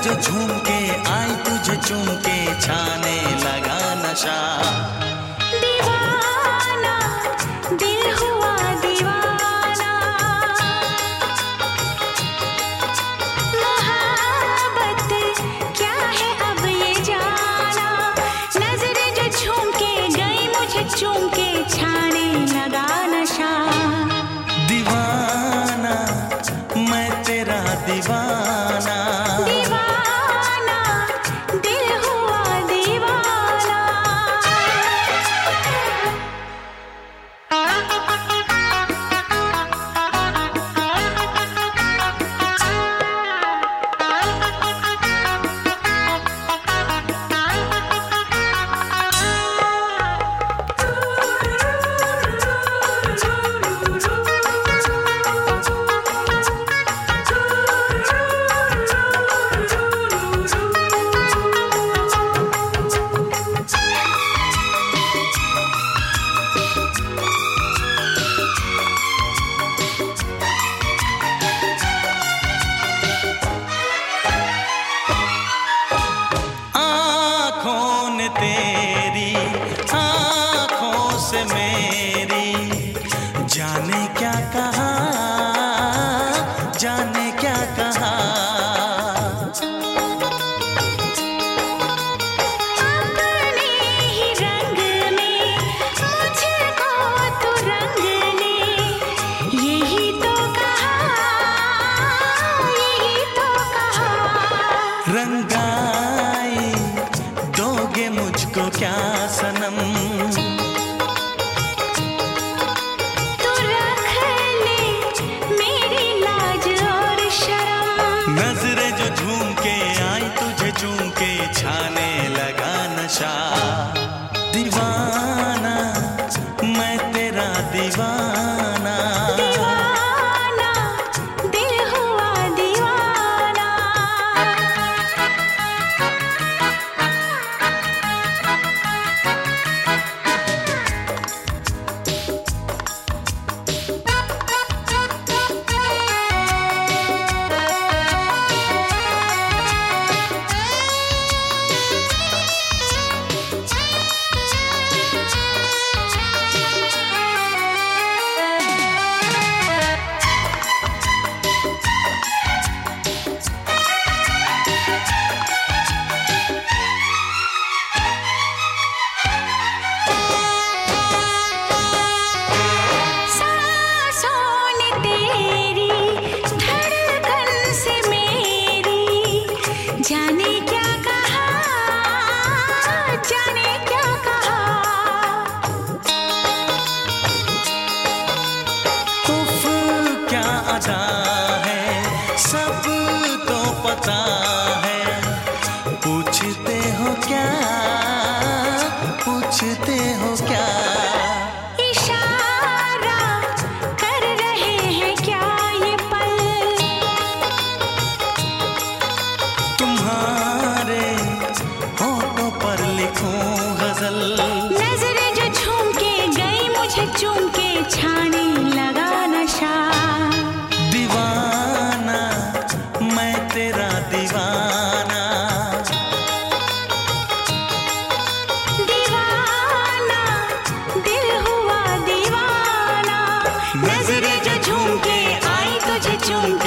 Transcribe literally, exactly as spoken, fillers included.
जो झूम के आई तुझे चूम के छाने लगा नशा। दीवाना दिल हुआ दीवाना, मोहब्बत क्या है अब ये जाना। नजरें जो झूम के गई मुझे चूम के छाने लगा नशा। दीवाना मैं तेरा दीवाना, दीवाना दिल हुआ दीवाना। तेरी आँखों से मेरी जाने क्या कहा, जाने क्या कहा। अपने ही रंग में मुझको तो रंग ले, यही तो कहा, यही तो कहा। रंगाई दोगे मुझको क्या सनम, तू रख ले मेरी लाज और शर्म। नजरें जो झूम के आई तुझे चूम के छाने लगा नशा। दीवाना मैं तेरा दीवाना, दीवाना दिल हुआ दीवाना। जाने क्या कहा, जाने क्या कहा। उफ क्या अदा है सब तो पता है, पूछते हो क्या, पूछते हो क्या। इशारा कर रहे हैं क्या ये पल, तुम्हारे होठों पर लिखूं गजल। नजरें जो झूम के गई मुझे चूम के छाने लगा नशा। दीवाना मैं तेरा दीवाना, दीवाना दिल हुआ दीवाना। नजरें जो झूम के आई तुझे चूम